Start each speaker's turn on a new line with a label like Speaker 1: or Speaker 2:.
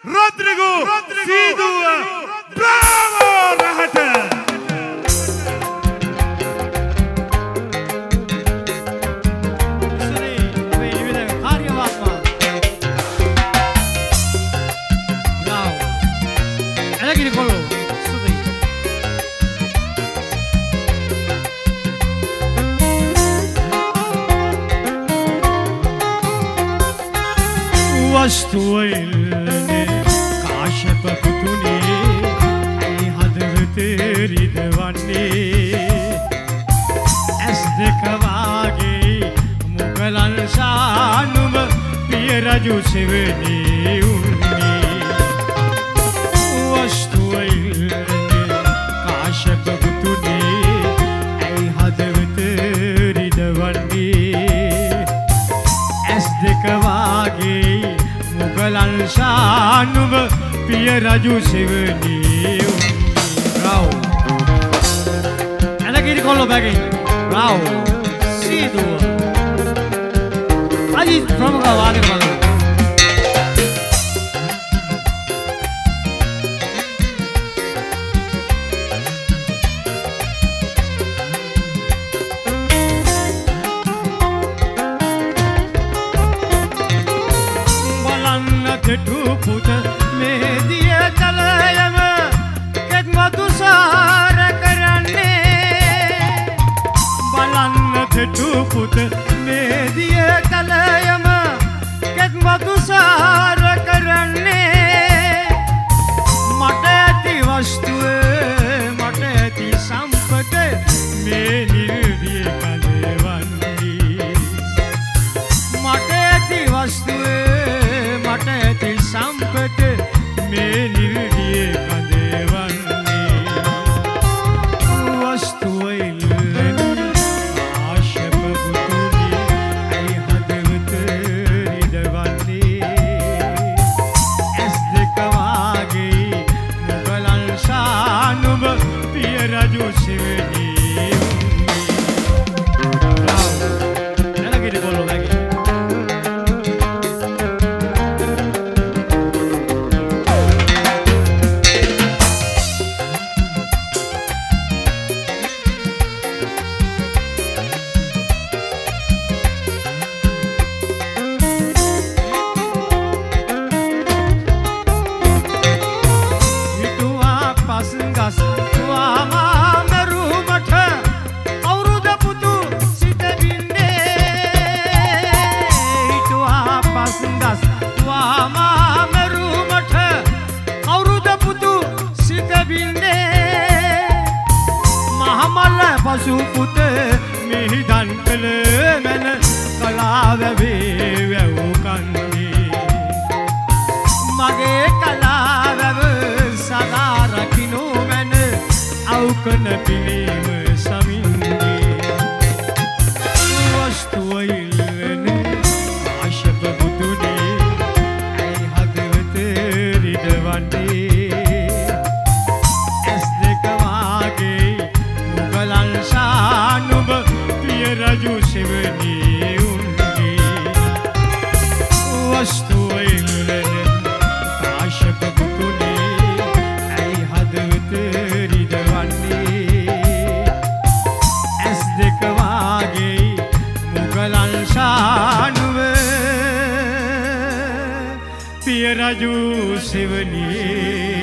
Speaker 1: Rodrigo Sidua Bravo Rahata
Speaker 2: වස්තුවල්නේ Kashyapa පුතුනේ ඒ හදවතේ රිදවන්නේ ඇස් දෙක වාගේ මුගලන් ශානුම පිය රජු සෙවණේ උන්නේ වස්තුවල්නේ කාශ්‍යප පුතුනේ ඒ හදවතේ රිදවන්නේ ඇස් දෙක වාගේ මුගලන් ශානුම පිය රජු සෙවණේ රාව් එනගිරි කොල්ලෝ බැගින් රාව් සීදුව අජි ප්‍රමුඛ වාදක බලන්න පුත මේ දිය කලයම කෙත් මතුසාර කරන්නේ බලන්න දෙටු පුත මේ දිය කලයම කෙත් මතුසාර කරන්නේ මට ඇති වස්තුවේ මට ඇති සම්පත මේ නිර්දිය කඳවන්නේ මට ඇති වස්තුවේ මට ඇති සම්පත මේ නිර්දිය කඳවන්නේ වස්තුවයිල්ලනේ ආශප පුතුනේ ඇයි හදවත රිදවන්නේ ඇස් දෙක වාගේ මුගලන් ශානුම පිය රජු සෙවණේ එනගිරි කොල්ලෝ බැගින් පසු පුත මිහිදන් කළ මැන කලාවැවේ වැව් කන්නේ මගේ කලාවැව සදා රකින්නු මැන අවකන පිළිම සමින්නේ වස්තුවයිල්ලනේ ආශප පුතුනේ ඇයි හදවත රිදවන්නේ ඇස් දෙක වාගේ මුගලන් ශානුම පිය රජු සෙවණේ උන්නේ වස්තුවයිල්ලනේ කාශ්‍යප පුතුනේ ඇයි හදවත රිදවන්නේ ඇස් දෙක වාගේ මුගලන් ශානුම පිය රජු සෙවණේ